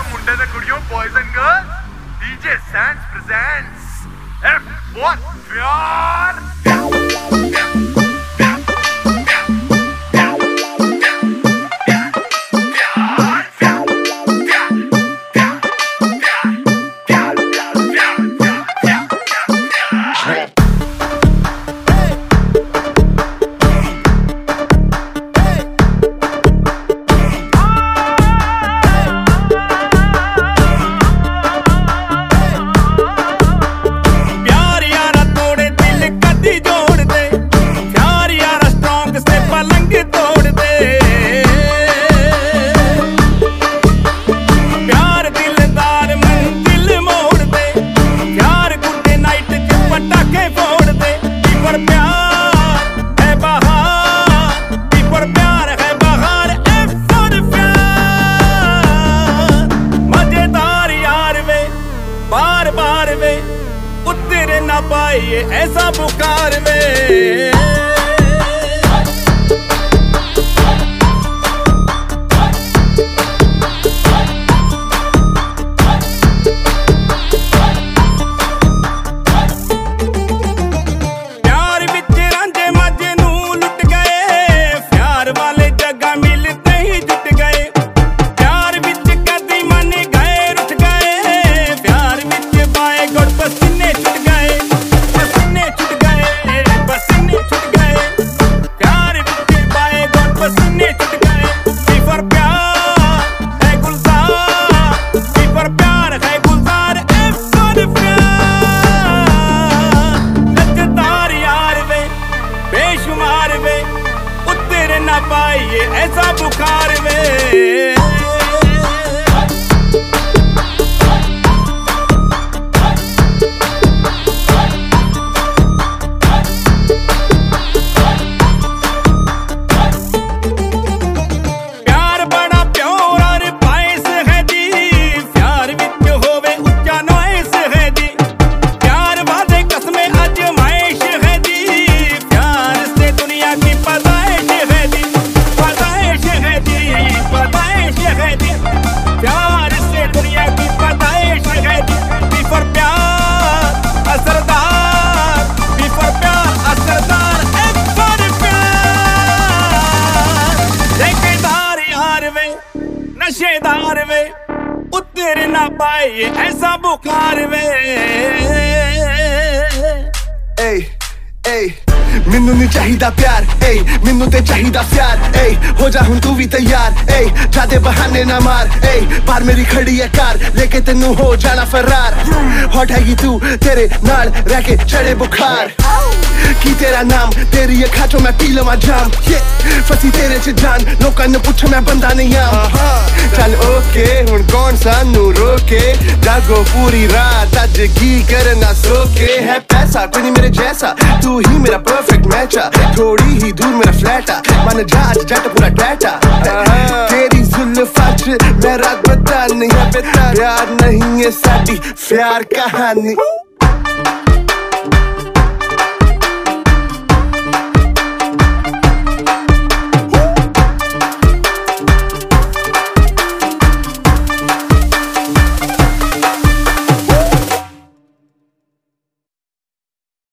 मुंडे ते कुड़ियों, boys and girls, DJ Sans presents F1 प्यार। बार बार में उतरे ना पाए ऐसा बुखार में। उतरे ना पाए ऐसा बुखार में। प्यार बड़ा प्योर और पाइस है जी, प्यार विच होवे उच्चा नॉइस है जी, प्यार वादे कसमें आजमाइश है जी, प्यार से दुनिया की पैदाइश है जी, पैदाइश है जी, पैदाइश है जी, प्यार से दुनिया की पैदाइश है जी। बिफोर प्यार असरदार, बिफोर प्यार असरदार, F1 प्यार। ठेकेदार यार में, नशेदार में, उतर ना पाए ऐसा बुखार में। मैनू नहीं चाहिदा प्यार, मैनू ते चाहिदा प्यार। हो जा हुण तू भी तैयार, जादे बहाने ना मार। बाहर मेरी खड़ी है कार, लेके तेनू हो जाना फरार। हॉट हैगी तू, तेरे नाल रह के चढ़े बुखार। की तेरा नाम, तेरी अखां चों मैं पी लवां जाम। फसी तेरे च जान, लोकां नू पुछ मैं बंदा नहीं आम। चल ओके हुण कौन सानू रोके, जागो पूरी रात अज की करना सोके। है पैसा कोई नहीं मेरे जैसा, तू ही मेरा परफेक्ट मैच आ। थोड़ी ही दूर मेरा फ्लैट आ, मन जहाज जट पूरा टैटा। तेरी जुल्फां च मैं रात बता नहीं है बेता, प्यार नहीं है साडी प्यार कहानी।